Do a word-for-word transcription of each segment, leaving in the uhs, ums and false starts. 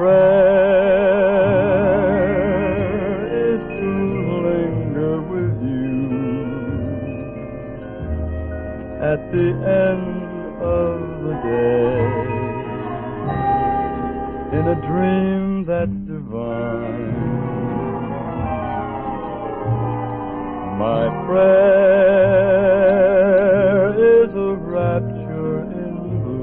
prayer is to linger with you at the end of the day in a dream that's divine. My prayer is a rapture in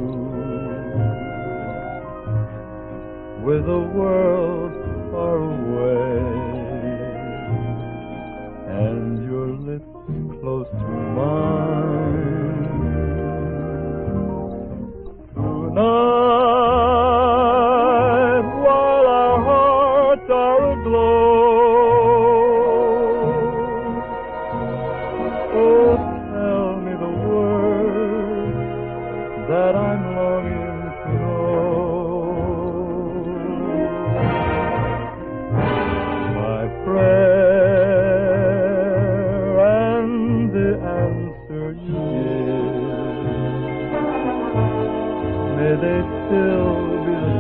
blue with a world far away and your lips close to mine. Tonight, while our hearts are aglow, oh, tell me the words that I'm longing to know. My prayer and the answer you give, may they still be the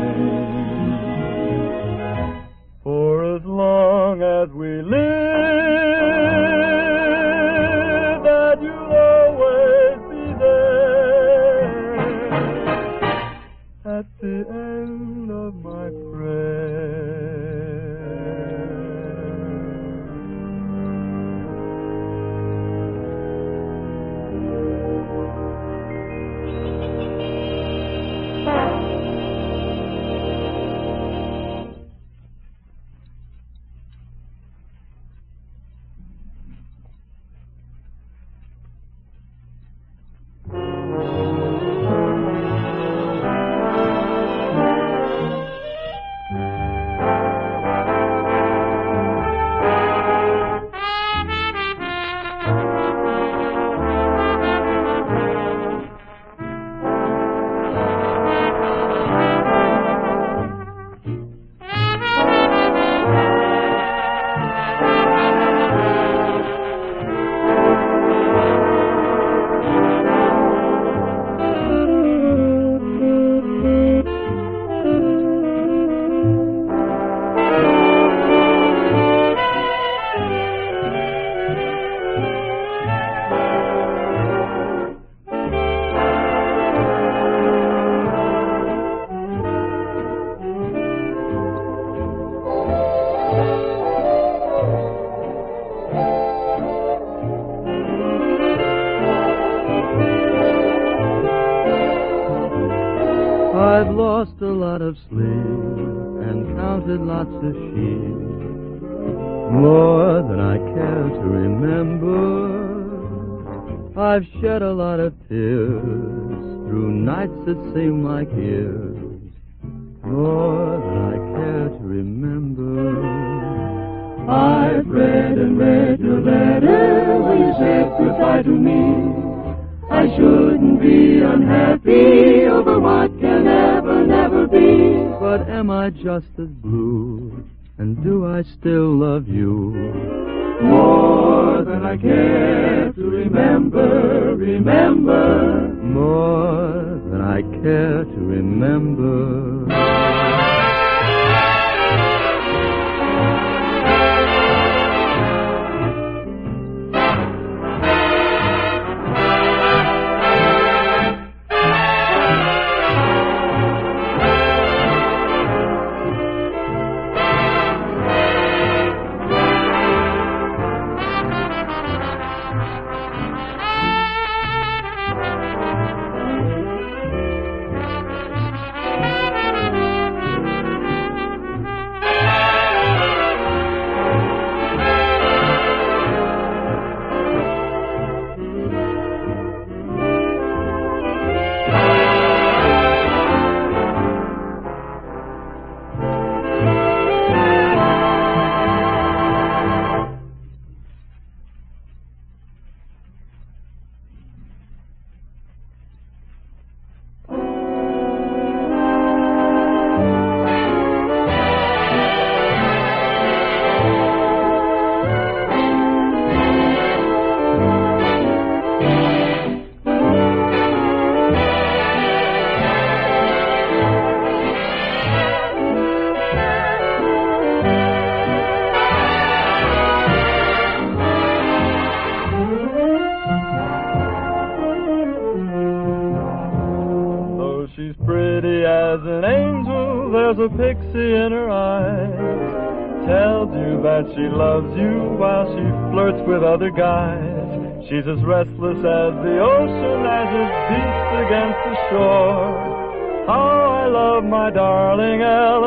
same. For as long as we live, that you'll always be there at the end of my prayer. I've lost a lot of sleep and counted lots of sheep, more than I care to remember. I've shed a lot of tears through nights that seem like years, more than I care to remember. I've read and read your letter where you said goodbye to me. I shouldn't be unhappy over what can never, never be. But am I just as blue, and do I still love you? More than I care to remember, remember. More than I care to remember. as an angel, there's a pixie in her eyes. Tells you that she loves you while she flirts with other guys. She's as restless as the ocean as it beats against the shore. How I love my darling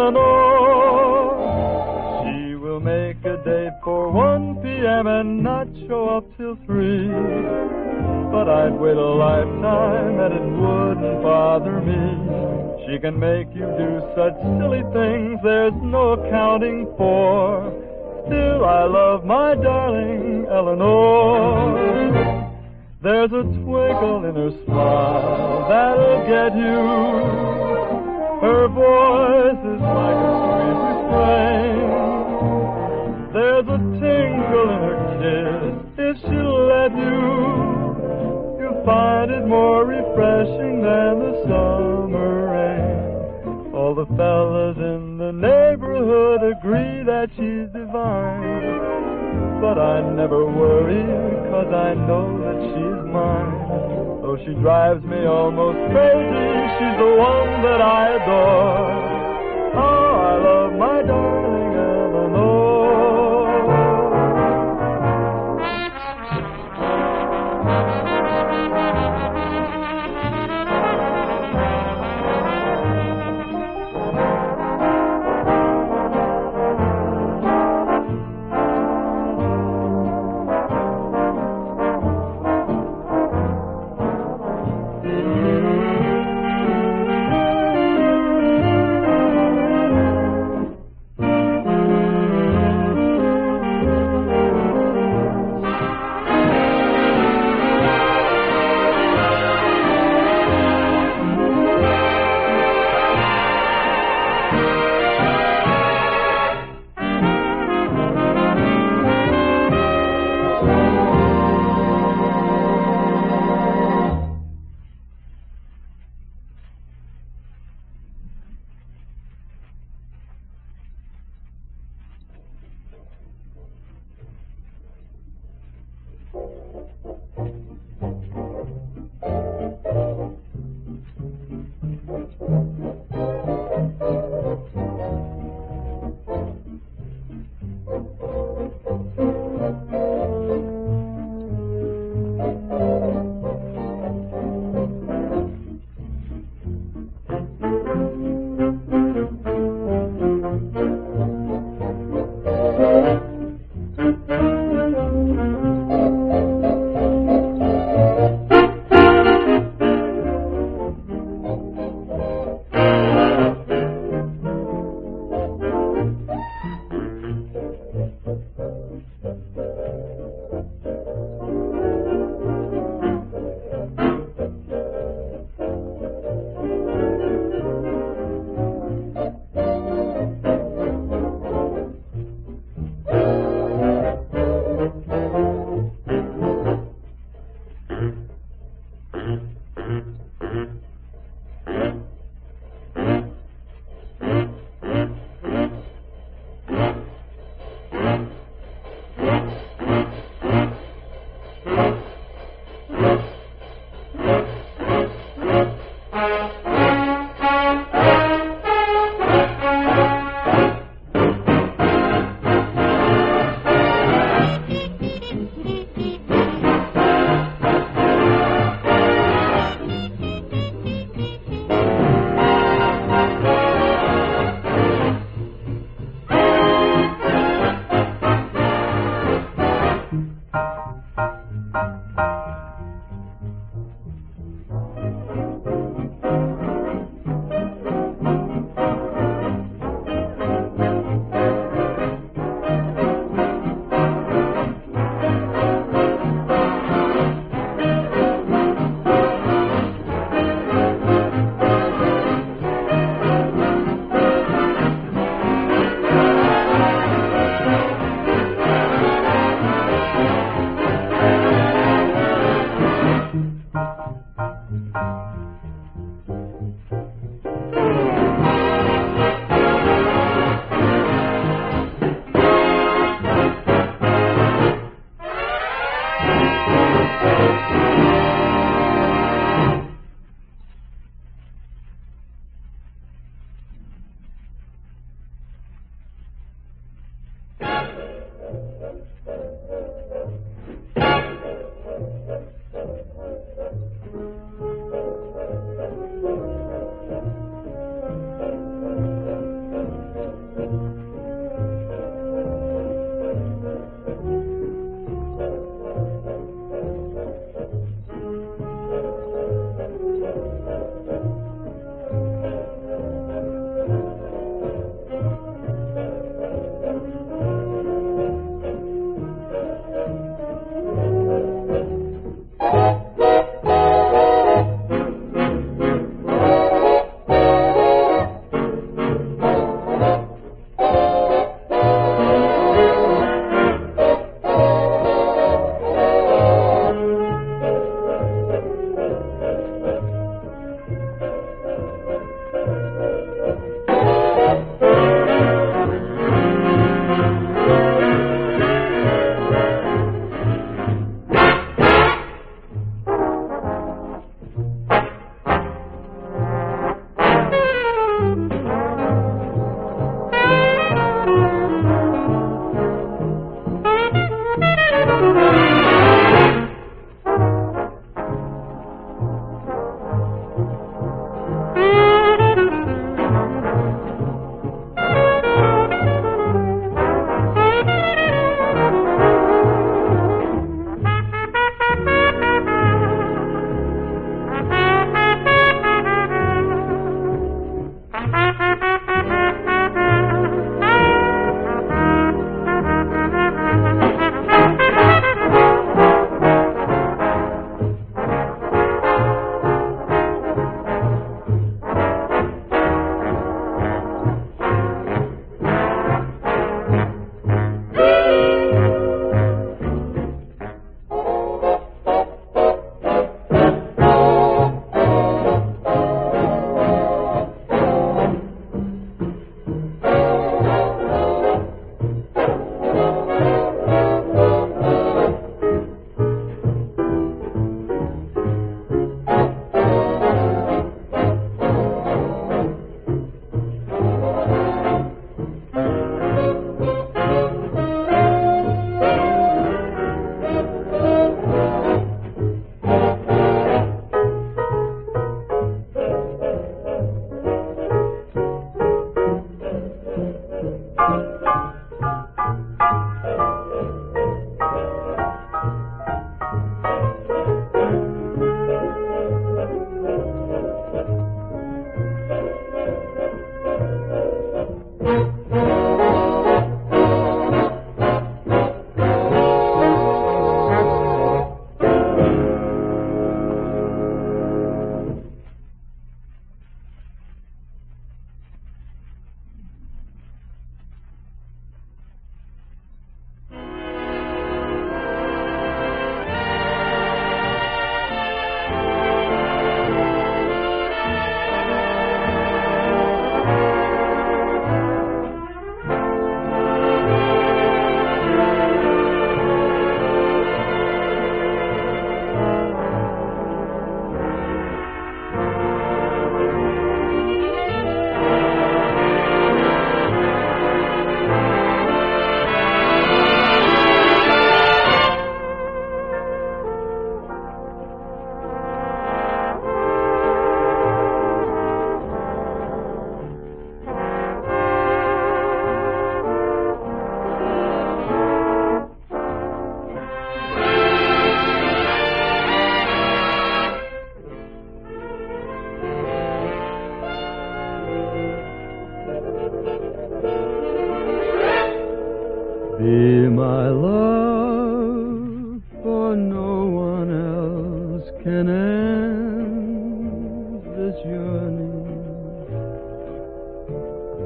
Eleanor. She will make a date for one p.m. and not show up till three. But I'd wait a lifetime and it wouldn't bother me. She can make you do such silly things there's no accounting for. Still I love my darling Eleanor. There's a twinkle in her smile that'll get you. Her voice is like a sweet refrain. There's a tinkle in her kiss if she'll let you. You'll find it more refreshing than the summer rain. All the fellas in the neighborhood agree that she's divine. But I never worry, 'cause I know that she's mine. Though she drives me almost crazy, she's the one that I adore. Oh, I love my darling Eleanor.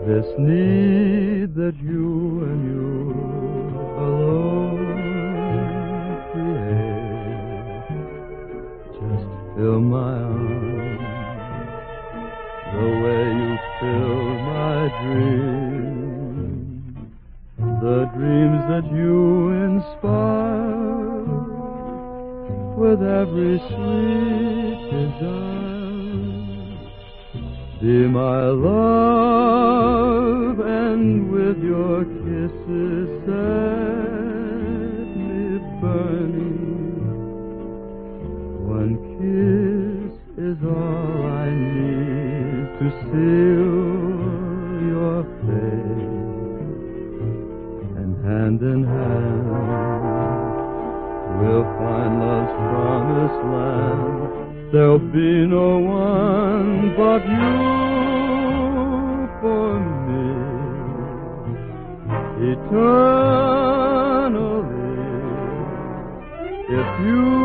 This need that you and you alone create, just fill my arms the way you fill my dreams, the dreams that you inspire with every sweet desire. Be my love, and with your kisses set me burning. One kiss is all I need to seal your fate, and hand in hand we'll find love's promised land. There'll be no one but you for me eternally. If you